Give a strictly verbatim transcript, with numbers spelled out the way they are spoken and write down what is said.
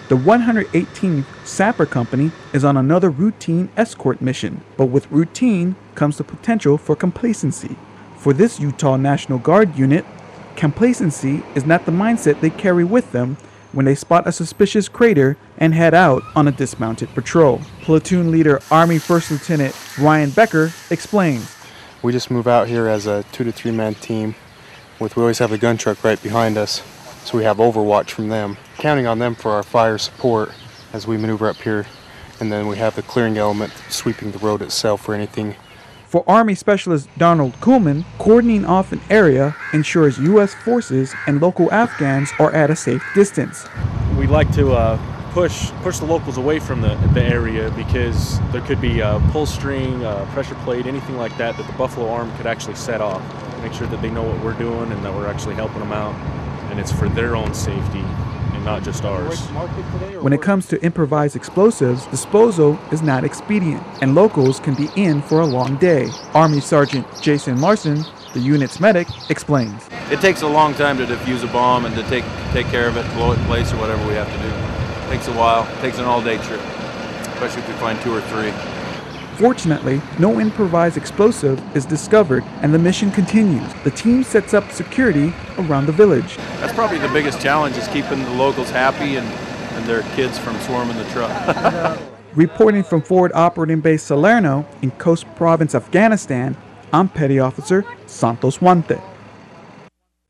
The one hundred eighteenth Sapper Company is on another routine escort mission, but with routine comes the potential for complacency. For this Utah National Guard unit, complacency is not the mindset they carry with them when they spot a suspicious crater and head out on a dismounted patrol. Platoon leader Army First Lieutenant Ryan Becker explains. We just move out here as a two to three man team. With we always have the gun truck right behind us, so we have overwatch from them. Counting on them for our fire support as we maneuver up here, and then we have the clearing element sweeping the road itself for anything. For Army Specialist Donald Kuhlman, cordoning off an area ensures U S forces and local Afghans are at a safe distance. We like to uh, push push the locals away from the, the area because there could be a pull string, a pressure plate, anything like that that the Buffalo Arm could actually set off. Make sure that they know what we're doing and that we're actually helping them out, and it's for their own safety and not just ours. When it comes to improvised explosives, disposal is not expedient, and locals can be in for a long day. Army Sergeant Jason Larson, the unit's medic, explains. It takes a long time to defuse a bomb and to take take care of it, blow it in place or whatever we have to do. It takes a while. It takes an all-day trip, especially if we find two or three. Fortunately, no improvised explosive is discovered and the mission continues. The team sets up security around the village. That's probably the biggest challenge, is keeping the locals happy and, and their kids from swarming the truck. Reporting from Forward Operating Base Salerno in Coast Province, Afghanistan, I'm Petty Officer Santos Huante.